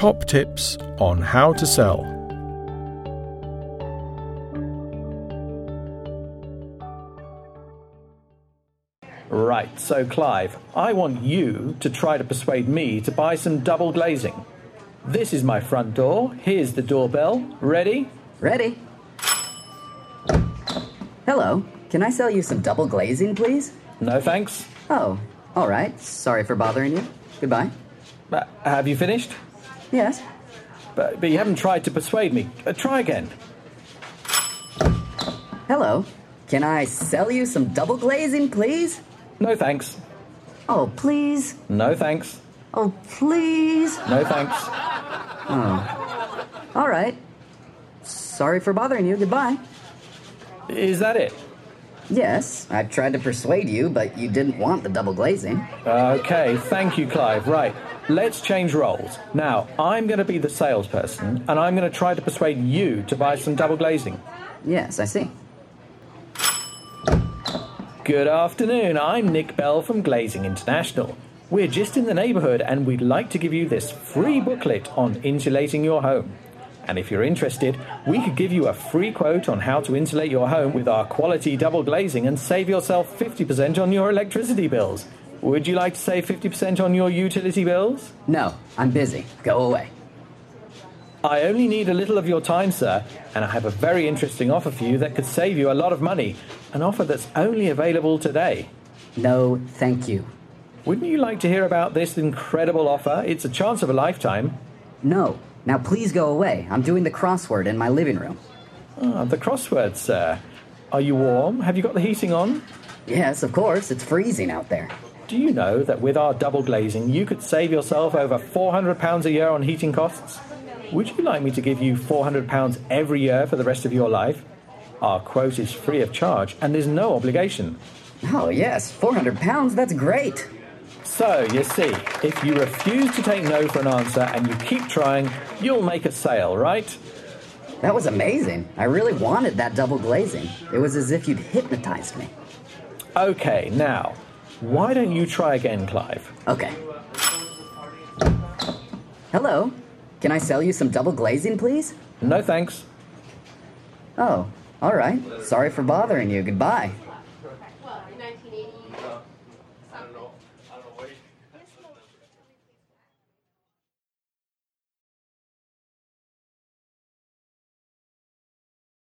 top tips on how to sell. Right, so Clive, I want you to try to persuade me to buy some double glazing. This is my front door. Here's the doorbell. Ready? Ready. Hello. Can I sell you some double glazing, please? No, thanks. Oh, all right. Sorry for bothering you. Goodbye. Have you finished? Yes. But you haven't tried to persuade me. Try again. Hello. Can I sell you some double glazing, please? No, thanks. Oh, please. No, thanks. Oh, please. No, thanks. Oh. All right. Sorry for bothering you. Goodbye. Is that it? Yes, I tried to persuade you, but you didn't want the double glazing. Okay, thank you, Clive. Right, let's change roles. Now, I'm going to be the salesperson, and I'm going to try to persuade you to buy some double glazing. Yes, I see. Good afternoon, I'm Nick Bell from Glazing International. We're just in the neighbourhood, and we'd like to give you this free booklet on insulating your home. And if you're interested, we could give you a free quote on how to insulate your home with our quality double glazing and save yourself 50% on your electricity bills. Would you like to save 50% on your utility bills? No, I'm busy. Go away. I only need a little of your time, sir, and I have a very interesting offer for you that could save you a lot of money. An offer that's only available today. No, thank you. Wouldn't you like to hear about this incredible offer? It's a chance of a lifetime. No. Now please go away. I'm doing the crossword in my living room. The crossword, sir. Are you warm? Have you got the heating on? Yes, of course. It's freezing out there. Do you know that with our double glazing, you could save yourself over £400 a year on heating costs? Would you like me to give you £400 every year for the rest of your life? Our quote is free of charge and there's no obligation. Oh, yes. £400? That's great. So, you see, if you refuse to take no for an answer and you keep trying, you'll make a sale, right? That was amazing. I really wanted that double glazing. It was as if you'd hypnotized me. Okay, now, why don't you try again, Clive? Okay. Hello. Can I sell you some double glazing, please? No, thanks. Oh, all right. Sorry for bothering you. Goodbye.